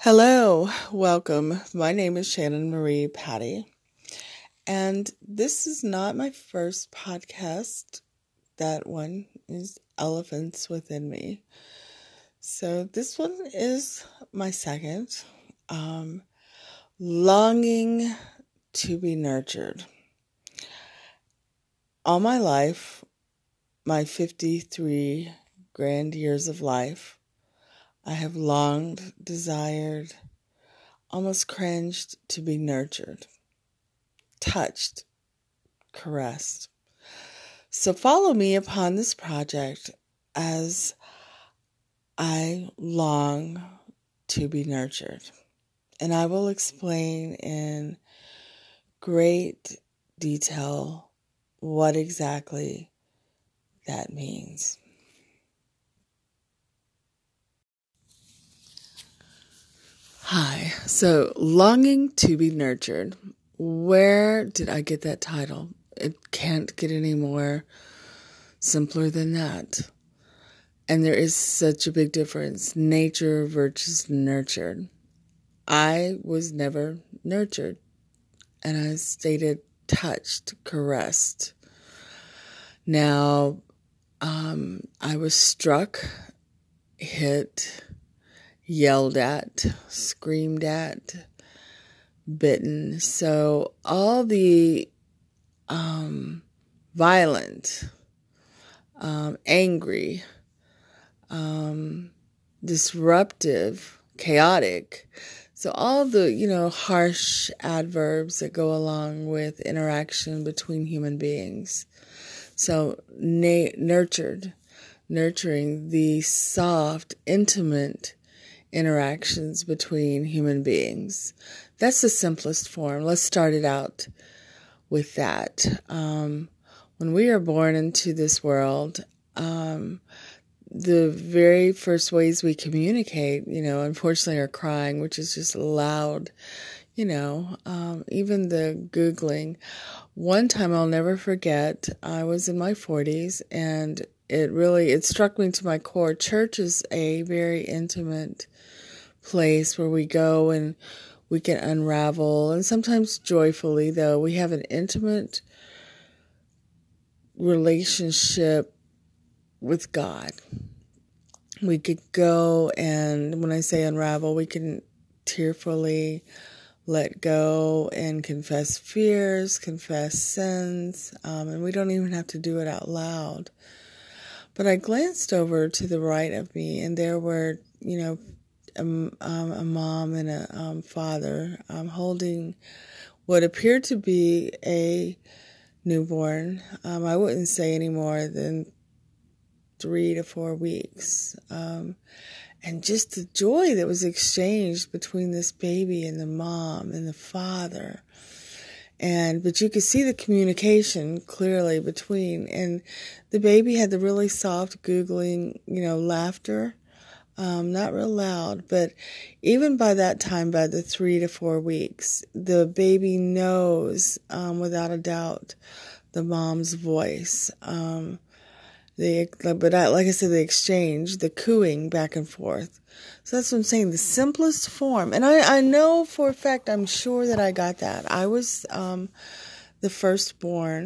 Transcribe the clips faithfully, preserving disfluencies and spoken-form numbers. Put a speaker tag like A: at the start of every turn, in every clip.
A: Hello, welcome. My name is Shannon Marie Patty, and this is not my first podcast. That one is Elephants Within Me. So this one is my second, um, Longing to be Nurtured. All my life, my fifty-three grand years of life, I have longed, desired, almost cringed to be nurtured, touched, caressed. So follow me upon this project as I long to be nurtured. And I will explain in great detail what exactly that means. Hi, so longing to be nurtured. Where did I get that title? It can't get any more simpler than that. And there is such a big difference. Nature versus nurtured. I was never nurtured. And I stated touched, caressed. Now, um, I was struck, hit, yelled at, screamed at, bitten. So all the um, violent, um, angry, um, disruptive, chaotic. So all the, you know, harsh adverbs that go along with interaction between human beings. So na- nurtured, nurturing the soft, intimate interactions between human beings. That's the simplest form. Let's start it out with that. Um, when we are born into this world, um, the very first ways we communicate, you know, unfortunately are crying, which is just loud, you know, um, even the Googling. One time I'll never forget, I was in my forties and it really, it struck me to my core. Church is a very intimate place where we go and we can unravel, and sometimes joyfully, though, we have an intimate relationship with God. We could go, and when I say unravel, we can tearfully let go and confess fears, confess sins, um, and we don't even have to do it out loud. But I glanced over to the right of me, and there were, you know, Um, um, a mom and a um, father um, holding what appeared to be a newborn. Um, I wouldn't say any more than three to four weeks. Um, and just the joy that was exchanged between this baby and the mom and the father. And, but you could see the communication clearly between, and the baby had the really soft, googling, you know, laughter. Um, not real loud, but even by that time, by the three to four weeks, the baby knows, um, without a doubt, the mom's voice. Um, the, but I, like I said, the exchange, the cooing back and forth. So that's what I'm saying, the simplest form. And I, I know for a fact, I'm sure that I got that. I was, um, the firstborn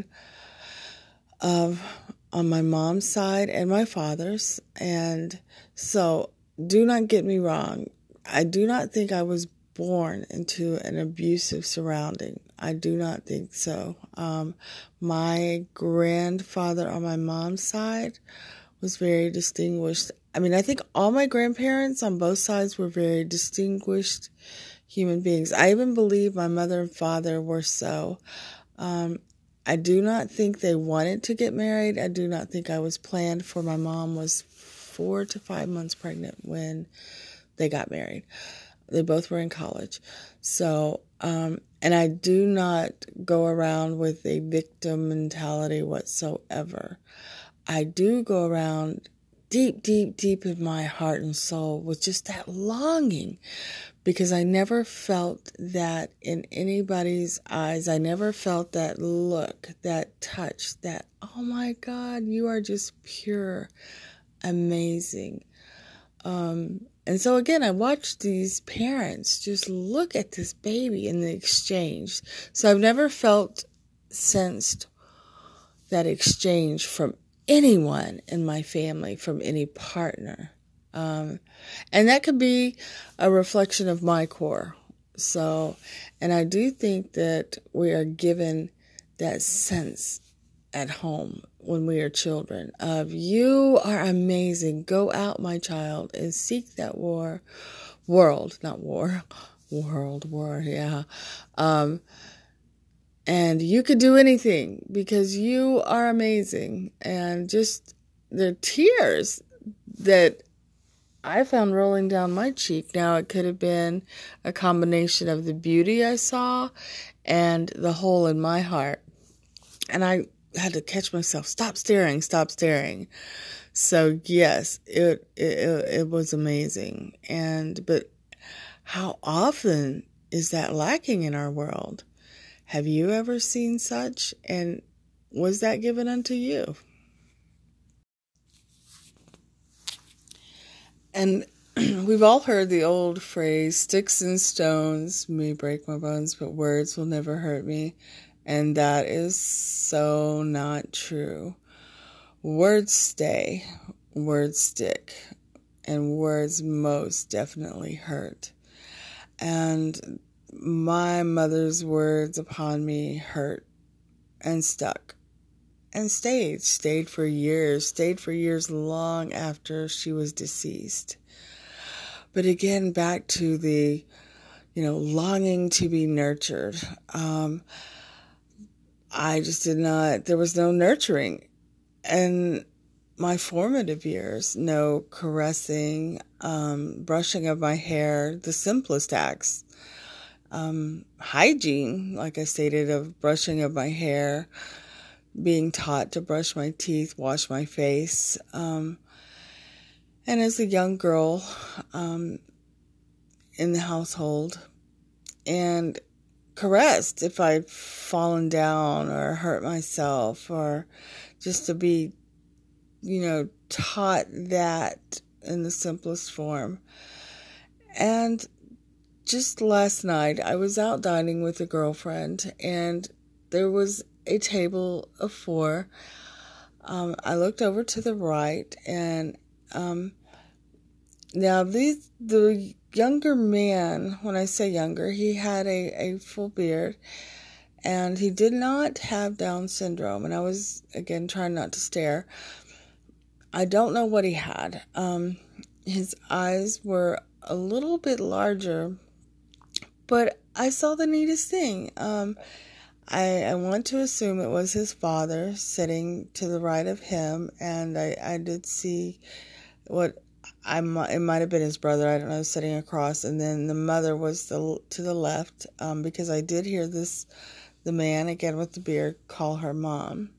A: of, on my mom's side and my father's. And so, do not get me wrong. I do not think I was born into an abusive surrounding. I do not think so. Um, my grandfather on my mom's side was very distinguished. I mean, I think all my grandparents on both sides were very distinguished human beings. I even believe my mother and father were so. Um, I do not think they wanted to get married. I do not think I was planned for. My mom was four to five months pregnant when they got married. They both were in college. So, um, and I do not go around with a victim mentality whatsoever. I do go around deep, deep, deep in my heart and soul with just that longing, because I never felt that in anybody's eyes. I never felt that look, that touch, that, oh my God, you are just pure, amazing. Um, And so again, I watched these parents just look at this baby in the exchange. So I've never felt, sensed that exchange from anyone in my family, from any partner. Um, and that could be a reflection of my core. So, and I do think that we are given that sense at home when we are children of, you are amazing. Go out, my child, and seek that war, world, not war, world, war, yeah. Um, and you could do anything because you are amazing. And just the tears that I found rolling down my cheek. Now, it could have been a combination of the beauty I saw and the hole in my heart. And I had to catch myself. Stop staring, stop staring. So yes, it, it, it was amazing. And, but how often is that lacking in our world? Have you ever seen such? And was that given unto you? And we've all heard the old phrase, sticks and stones may break my bones, but words will never hurt me. And that is so not true. Words stay, words stick, and words most definitely hurt. And my mother's words upon me hurt and stuck and stayed, stayed for years, stayed for years long after she was deceased. But again, back to the, you know, longing to be nurtured. Um, I just did not, there was no nurturing. And my formative years, no caressing, um, brushing of my hair, the simplest acts. Um, hygiene, like I stated, of brushing of my hair, being taught to brush my teeth, wash my face. Um, and as a young girl um, in the household, and caressed if I'd fallen down or hurt myself, or just to be, you know, taught that in the simplest form. And just last night, I was out dining with a girlfriend, and there was a table of four. Um, I looked over to the right, and um, now these the younger man, when I say younger, he had a, a full beard, and he did not have Down syndrome. And I was, again, trying not to stare. I don't know what he had. Um, his eyes were a little bit larger, but I saw the neatest thing. Um, I, I want to assume it was his father sitting to the right of him, and I, I did see what I it might have been his brother, I don't know, sitting across, and then the mother was the to the left, um, because I did hear this, the man, again with the beard, call her mom.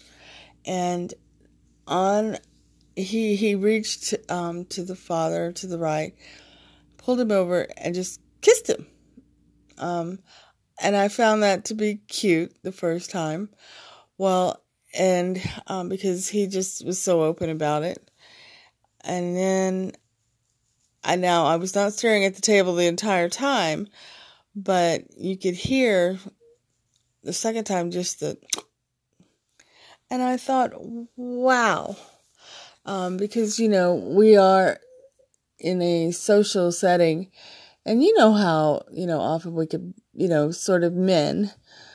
A: And on, he, he reached um, to the father to the right, pulled him over, and just kissed him. Um, and I found that to be cute the first time. Well, and um, because he just was so open about it. And then I now I was not staring at the table the entire time, but you could hear the second time just the, and I thought, wow, um, because you know we are in a social setting, and you know how you know often we could you know sort of men,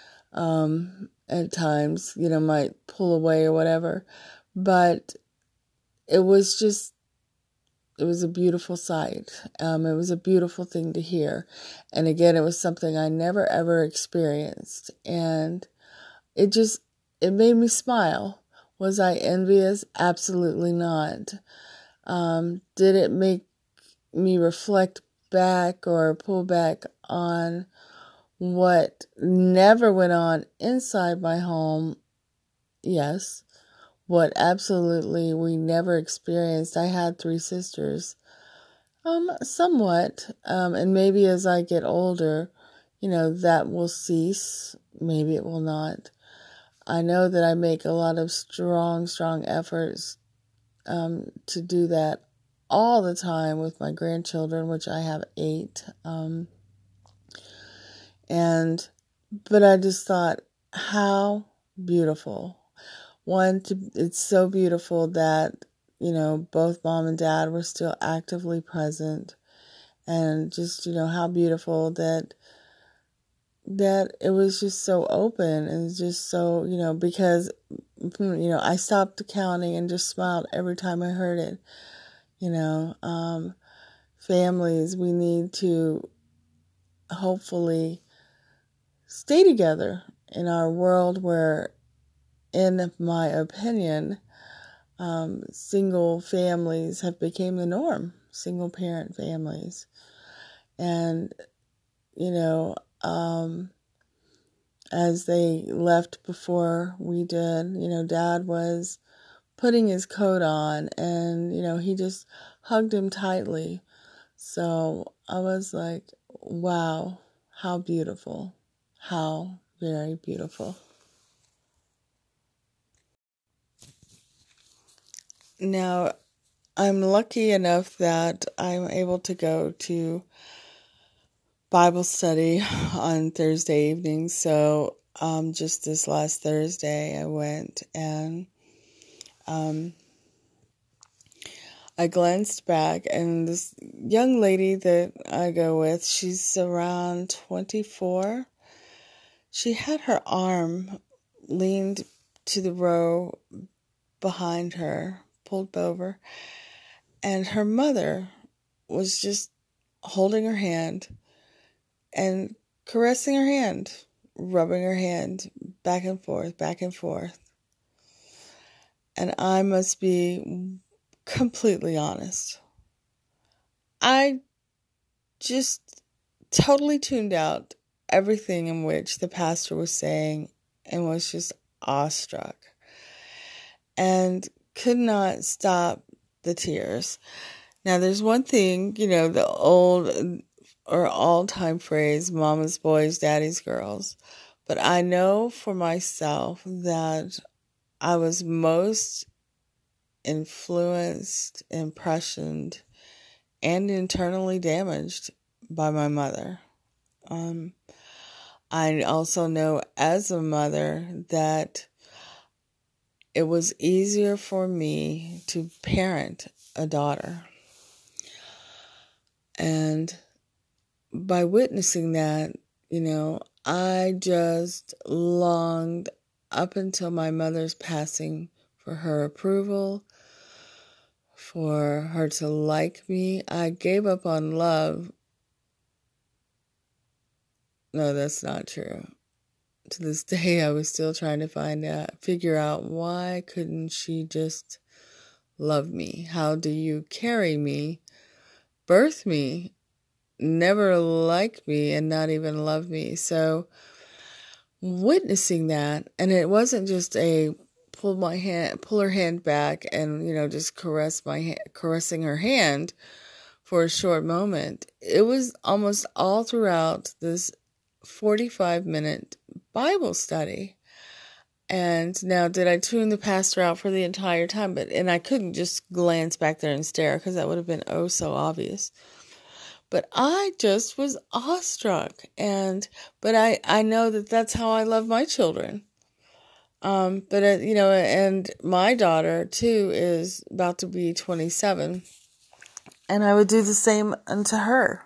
A: um, at times you know might pull away or whatever, but it was just. It was a beautiful sight. Um, it was a beautiful thing to hear. And again, it was something I never ever experienced. And it just, it made me smile. Was I envious? Absolutely not. Um, did it make me reflect back or pull back on what never went on inside my home? Yes. What absolutely we never experienced. I had three sisters. Um, somewhat. Um, and maybe as I get older, you know, that will cease. Maybe it will not. I know that I make a lot of strong, strong efforts um, to do that all the time with my grandchildren, which I have eight. Um, and, but I just thought, how beautiful. One, to, it's so beautiful that, you know, both mom and dad were still actively present. And just, you know, how beautiful that that it was just so open and just so, you know, because, you know, I stopped counting and just smiled every time I heard it. You know, um, families, we need to hopefully stay together in our world where, in my opinion, um, single families have become the norm, single parent families. And, you know, um, as they left before we did, you know, Dad was putting his coat on and, you know, he just hugged him tightly. So I was like, wow, how beautiful, how very beautiful. Now, I'm lucky enough that I'm able to go to Bible study on Thursday evenings. So um, just this last Thursday, I went and um, I glanced back, and this young lady that I go with, she's around twenty-four. She had her arm leaned to the row behind her, pulled over, and her mother was just holding her hand and caressing her hand, rubbing her hand back and forth, back and forth. And I must be completely honest. I just totally tuned out everything in which the pastor was saying and was just awestruck and could not stop the tears. Now, there's one thing, you know, the old or all-time phrase, mama's boys, daddy's girls. But I know for myself that I was most influenced, impressioned, and internally damaged by my mother. Um, I also know as a mother that it was easier for me to parent a daughter. And by witnessing that, you know, I just longed up until my mother's passing for her approval, for her to like me. I gave up on love. No, that's not true. To this day, I was still trying to find out, figure out why couldn't she just love me? How do you carry me, birth me, never like me, and not even love me? So witnessing that, and it wasn't just a pull my hand, pull her hand back, and you know just caress my hand, caressing her hand for a short moment. It was almost all throughout this forty-five minute Bible study. And now, did I tune the pastor out for the entire time? But and I couldn't just glance back there and stare because that would have been oh so obvious. But I just was awestruck, and but I, I know that that's how I love my children. Um, but uh, you know, and my daughter too is about to be twenty-seven, and I would do the same unto her.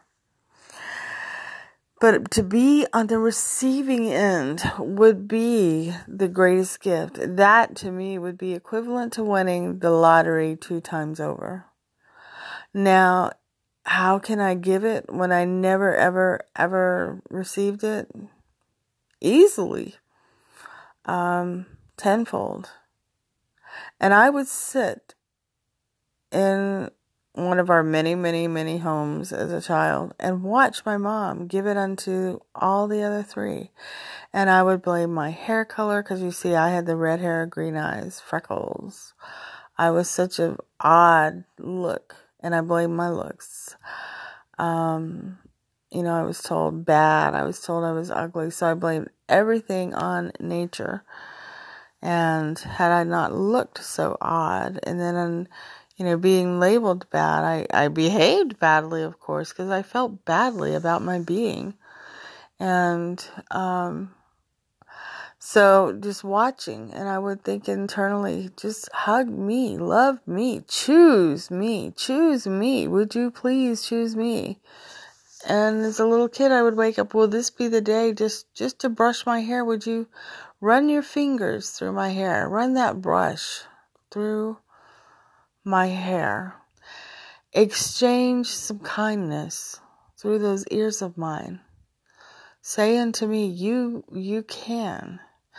A: But to be on the receiving end would be the greatest gift. That to me would be equivalent to winning the lottery two times over. Now, how can I give it when I never, ever, ever received it? Easily. Um, tenfold. And I would sit in one of our many, many, many homes as a child and watch my mom give it unto all the other three. And I would blame my hair color because you see I had the red hair, green eyes, freckles. I was such an odd look, and I blamed my looks. Um, you know, I was told bad. I was told I was ugly. So I blamed everything on nature. And had I not looked so odd, and then, you know, being labeled bad. I, I behaved badly, of course, because I felt badly about my being. And um, so just watching, and I would think internally, just hug me, love me, choose me, choose me. Would you please choose me? And as a little kid, I would wake up, will this be the day just, just to brush my hair? Would you run your fingers through my hair? Run that brush through my hair. Exchange some kindness through those ears of mine. Say unto me, you, you can.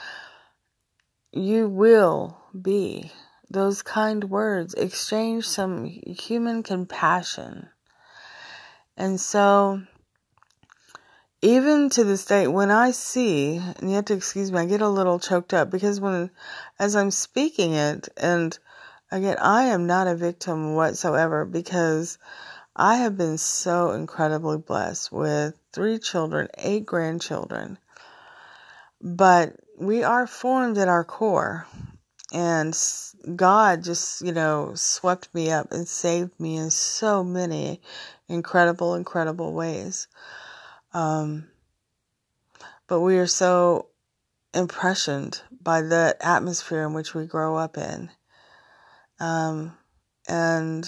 A: You will be. Those kind words. Exchange some human compassion. And so, even to this day, when I see, and you have to excuse me, I get a little choked up because when, as I'm speaking it, and again, I am not a victim whatsoever because I have been so incredibly blessed with three children, eight grandchildren, but we are formed at our core, and God just, you know, swept me up and saved me in so many incredible, incredible ways. Um, but we are so impressioned by the atmosphere in which we grow up in. Um, and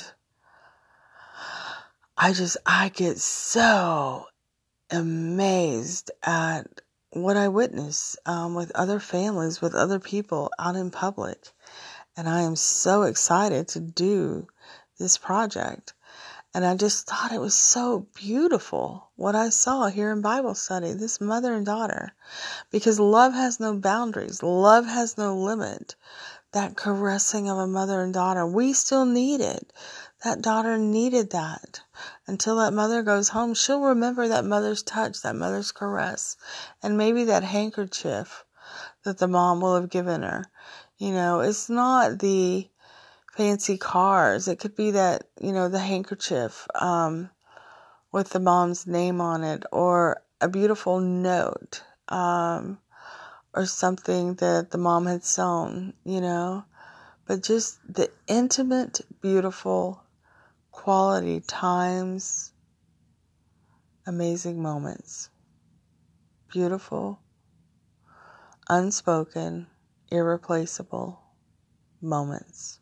A: I just, I get so amazed at what I witness, um, with other families, with other people out in public. And I am so excited to do this project. And I just thought it was so beautiful what I saw here in Bible study, this mother and daughter, because love has no boundaries. Love has no limit. That caressing of a mother and daughter, we still need it. That daughter needed that. Until that mother goes home, she'll remember that mother's touch, that mother's caress, and maybe that handkerchief that the mom will have given her. You know, it's not the fancy cars. It could be that, you know, the handkerchief um, with the mom's name on it, or a beautiful note, um, or something that the mom had sewn, you know. But just the intimate, beautiful, quality times, amazing moments. Beautiful, unspoken, irreplaceable moments.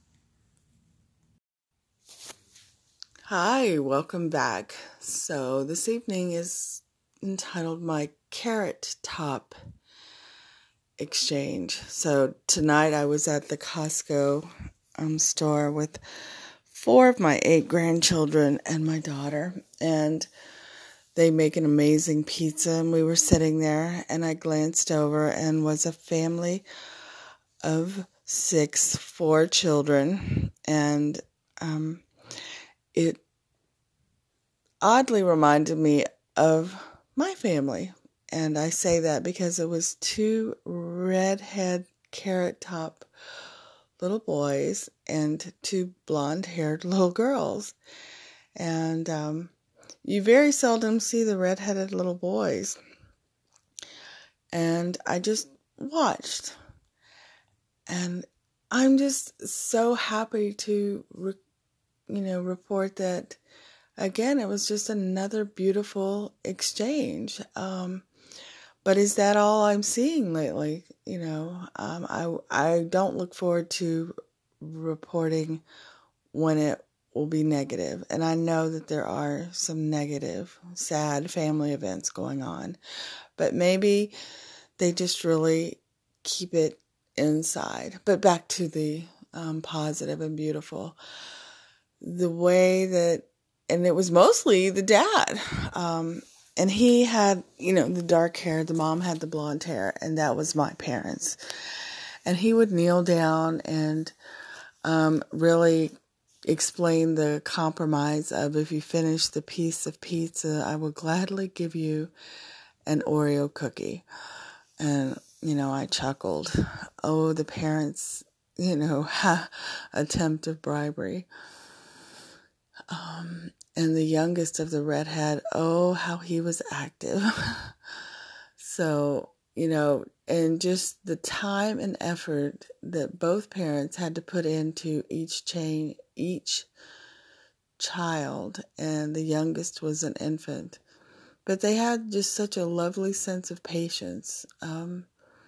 A: Hi, welcome back. So this evening is entitled My Carrot Top Exchange. So tonight I was at the Costco um, store with four of my eight grandchildren and my daughter, and they make an amazing pizza, and we were sitting there, and I glanced over and was a family of six, four children, and um, it oddly reminded me of my family. And I say that because it was two redhead carrot top little boys and two blonde haired little girls. And um, you very seldom see the redheaded little boys. And I just watched. And I'm just so happy to, re- you know, report that, again, it was just another beautiful exchange. Um, but is that all I'm seeing lately? You know, um, I, I don't look forward to reporting when it will be negative. And I know that there are some negative, sad family events going on. But maybe they just really keep it inside. But back to the um, positive and beautiful. The way that, and it was mostly the dad. Um, and he had, you know, the dark hair. The mom had the blonde hair. And that was my parents. And he would kneel down and um, really explain the compromise of, if you finish the piece of pizza, I will gladly give you an Oreo cookie. And, you know, I chuckled. Oh, the parents, you know, ha, attempt of bribery. Um, and the youngest of the redhead, oh, how he was active. So, you know, and just the time and effort that both parents had to put into each chain, each child, and the youngest was an infant. But they had just such a lovely sense of patience. Um,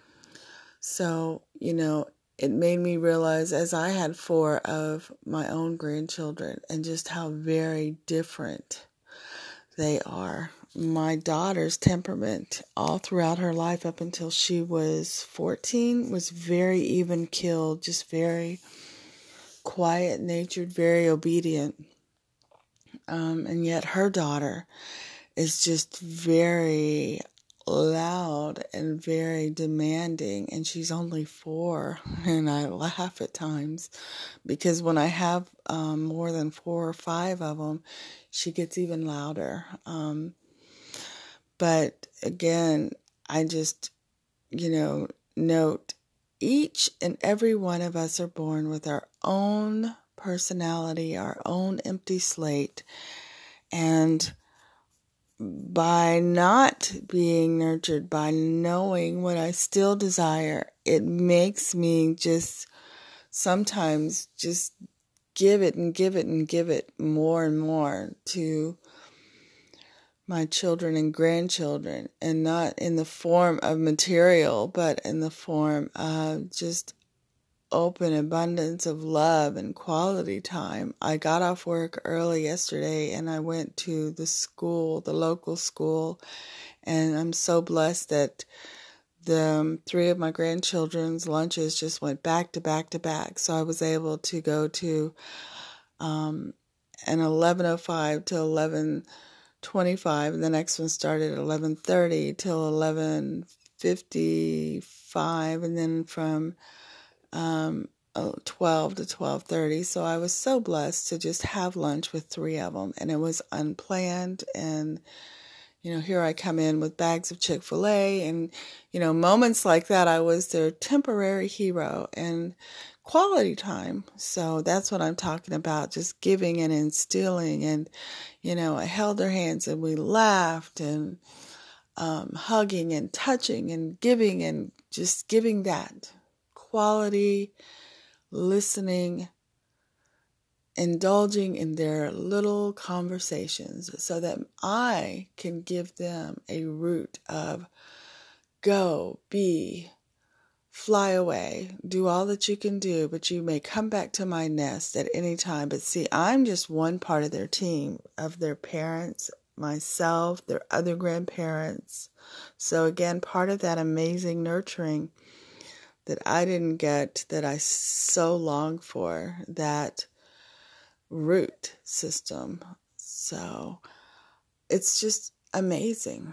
A: so, you know, it made me realize, as I had four of my own grandchildren, and just how very different they are. My daughter's temperament all throughout her life up until she was fourteen was very even-keeled, just very quiet-natured, very obedient. Um, and yet her daughter is just very loud and very demanding, and she's only four, and I laugh at times because when I have um, more than four or five of them, she gets even louder. Um, but again, I just, you know, note each and every one of us are born with our own personality, our own empty slate, and by not being nurtured, by knowing what I still desire, it makes me just sometimes just give it and give it and give it more and more to my children and grandchildren, and not in the form of material, but in the form of just open abundance of love and quality time. I got off work early yesterday and I went to the school, the local school, and I'm so blessed that the um, three of my grandchildren's lunches just went back to back to back. So I was able to go to um, an eleven oh five to eleven twenty-five, and the next one started at eleven thirty till eleven fifty-five, and then from um, twelve to twelve thirty. So I was so blessed to just have lunch with three of them, and it was unplanned. And, you know, here I come in with bags of Chick-fil-A, and, you know, moments like that, I was their temporary hero and quality time. So that's what I'm talking about, just giving and instilling. And, you know, I held their hands and we laughed, and um, hugging and touching and giving, and just giving that quality, listening, indulging in their little conversations so that I can give them a route of go, be, fly away, do all that you can do, but you may come back to my nest at any time. But see, I'm just one part of their team, of their parents, myself, their other grandparents. So again, part of that amazing nurturing that I didn't get, that I so long for, that root system. So it's just amazing.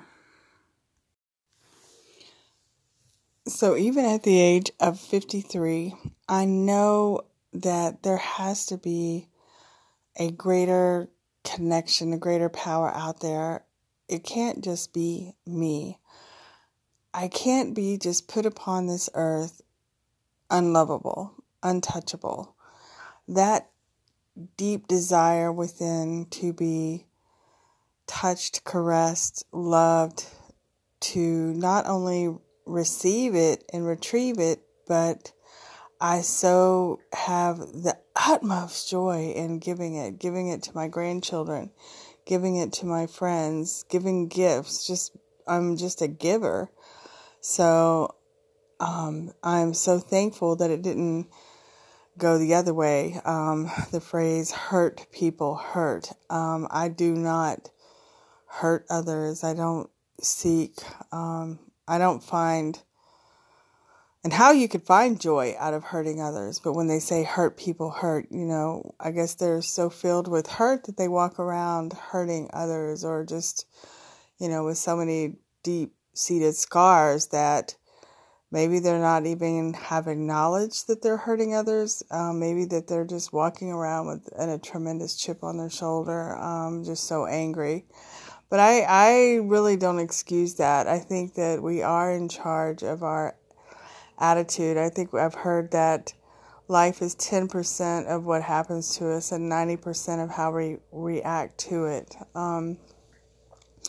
A: So even at the age of fifty-three, I know that there has to be a greater connection, a greater power out there. It can't just be me. I can't be just put upon this earth unlovable, untouchable. That deep desire within to be touched, caressed, loved, to not only receive it and retrieve it, but I so have the utmost joy in giving it, giving it to my grandchildren, giving it to my friends, giving gifts. Just, I'm just a giver. So um, I'm so thankful that it didn't go the other way. Um, the phrase hurt people hurt. Um, I do not hurt others. I don't seek, um, I don't find, and how you could find joy out of hurting others. But when they say hurt people hurt, you know, I guess they're so filled with hurt that they walk around hurting others, or just, you know, with so many deep-seated scars that maybe they're not even having knowledge that they're hurting others. Um, maybe that they're just walking around with and a tremendous chip on their shoulder, um, just so angry. But I, I really don't excuse that. I think that we are in charge of our attitude. I think I've heard that life is ten percent of what happens to us and ninety percent of how we react to it. Um,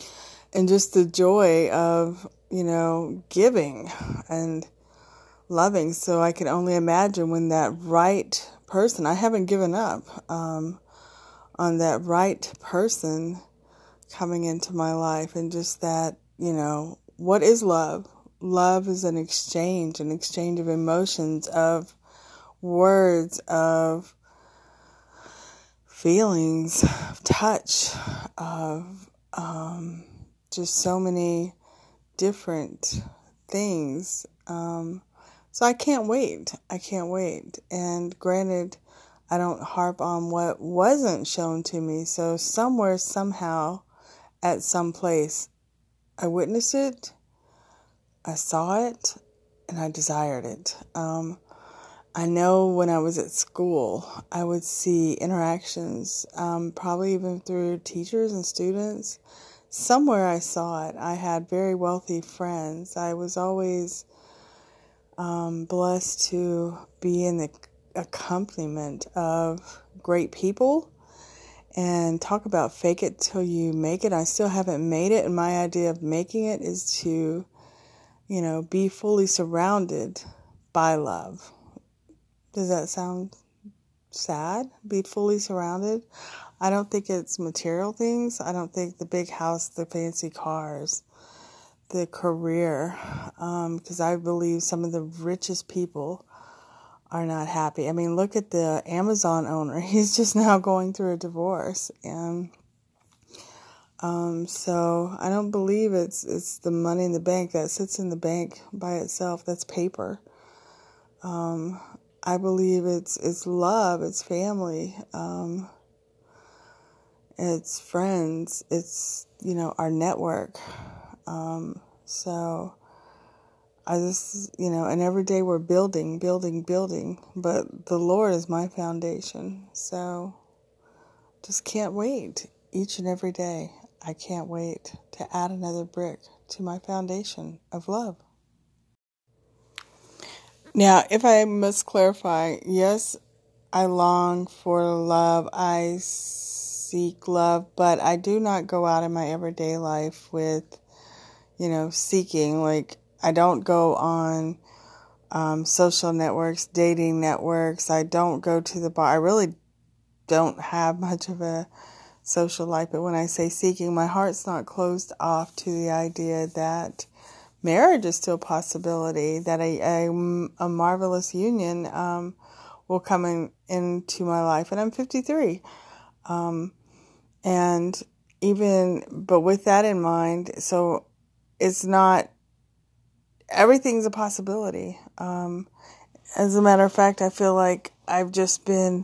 A: and just the joy of, you know, giving and loving. So I can only imagine when that right person, I haven't given up um, on that right person coming into my life, and just that, you know, what is love? Love is an exchange, an exchange of emotions, of words, of feelings, of touch, of um, just so many different things. Um, so I can't wait. I can't wait. And granted, I don't harp on what wasn't shown to me. So somewhere, somehow, at some place, I witnessed it, I saw it, and I desired it. Um, I know when I was at school, I would see interactions, um, probably even through teachers and students. Somewhere I saw it. I had very wealthy friends. I was always um, blessed to be in the accompaniment of great people. And talk about fake it till you make it. I still haven't made it. And my idea of making it is to, you know, be fully surrounded by love. Does that sound sad? Be fully surrounded? I don't think it's material things. I don't think the big house, the fancy cars, the career. Because um, I believe some of the richest people are not happy. I mean, look at the Amazon owner. He's just now going through a divorce. And um, so I don't believe it's it's the money in the bank that sits in the bank by itself. That's paper. Um, I believe it's it's love, it's family, um, it's friends, it's, you know, our network. Um, so I just, you know, and every day we're building, building, building, but the Lord is my foundation. So just can't wait each and every day. I can't wait to add another brick to my foundation of love. Now, if I must clarify, yes, I long for love. I seek love, but I do not go out in my everyday life with, you know, seeking. Like, I don't go on um, social networks, dating networks. I don't go to the bar. I really don't have much of a social life. But when I say seeking, my heart's not closed off to the idea that marriage is still a possibility, that a, a, a marvelous union um, will come in, into my life. And I'm fifty-three. Um, and even, but with that in mind, so it's not, everything's a possibility. Um, as a matter of fact, I feel like I've just been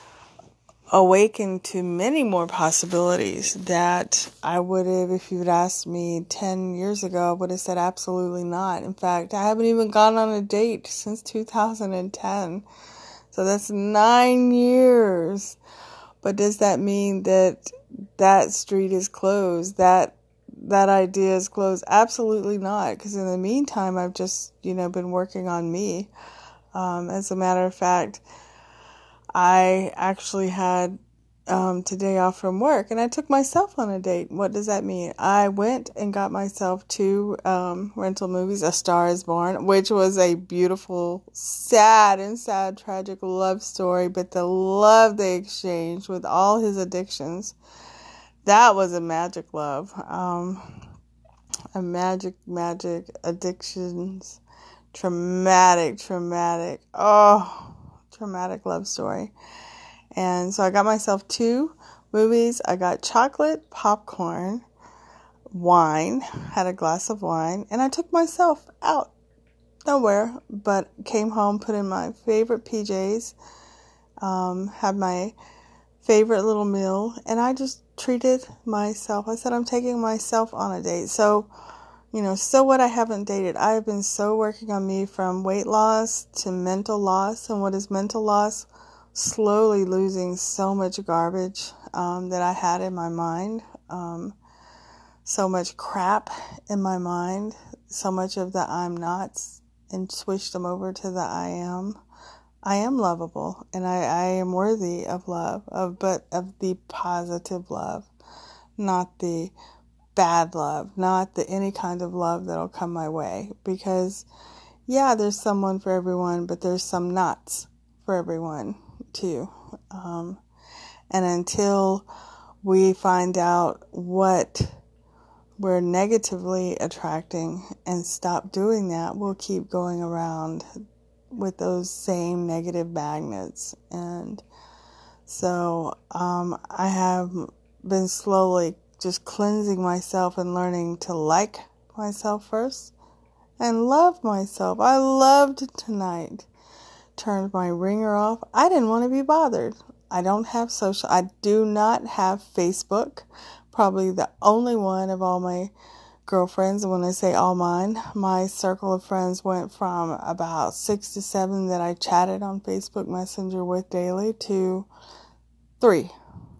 A: awakened to many more possibilities that I would have, if you'd asked me ten years ago, I would have said absolutely not. In fact, I haven't even gone on a date since two thousand ten. So that's nine years. But does that mean that that street is closed? That that idea is closed? Absolutely not. Because in the meantime, I've just, you know, been working on me. Um, as a matter of fact, I actually had um, today off from work, and I took myself on a date. What does that mean? I went and got myself two um, rental movies, A Star is Born, which was a beautiful, sad and sad, tragic love story, but the love they exchanged with all his addictions, that was a magic love. Um, a magic, magic addictions, traumatic, traumatic, oh, traumatic love story. And so I got myself two movies. I got chocolate, popcorn, wine, had a glass of wine, and I took myself out nowhere, but came home, put in my favorite P Js, um, had my favorite little meal, and I just treated myself. I said, I'm taking myself on a date. So, you know, so what, I haven't dated. I have been so working on me, from weight loss to mental loss. And what is mental loss? Slowly losing so much garbage um, that I had in my mind. Um, so much crap in my mind. So much of the I'm nots, and switched them over to the I am. I am lovable, and I, I am worthy of love, of but of the positive love, not the bad love, not the any kind of love that'll come my way. Because, yeah, there's someone for everyone, but there's some nots for everyone too. Um, and until we find out what we're negatively attracting and stop doing that, we'll keep going around with those same negative magnets. And so um, I have been slowly just cleansing myself and learning to like myself first and love myself. I loved tonight. Turned my ringer off. I didn't want to be bothered. I don't have social. I do not have Facebook. Probably the only one of all my girlfriends. And when I say all mine, my circle of friends went from about six to seven that I chatted on Facebook Messenger with daily to three.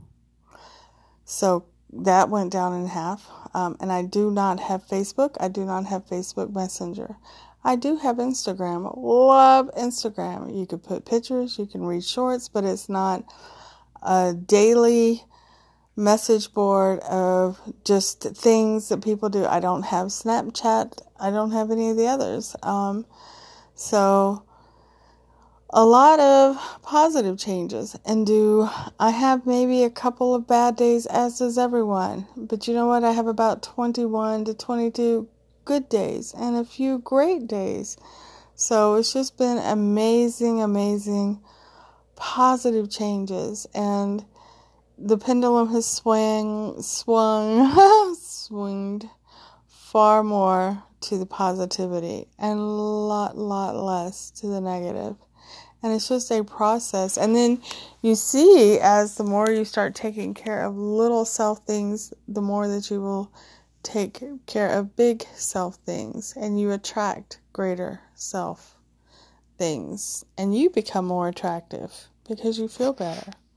A: So that went down in half. Um, and I do not have Facebook. I do not have Facebook Messenger. I do have Instagram. Love Instagram. You can put pictures, you can read shorts, but it's not a daily message board of just things that people do. I don't have Snapchat. I don't have any of the others. Um, so a lot of positive changes. And do I have maybe a couple of bad days, as does everyone. But you know what? I have about twenty-one to twenty-two good days and a few great days. So it's just been amazing, amazing positive changes. And the pendulum has swung, swung, swinged far more to the positivity and a lot, lot less to the negative. And it's just a process. And then you see, as the more you start taking care of little self things, the more that you will take care of big self things. And you attract greater self things. And you become more attractive because you feel better.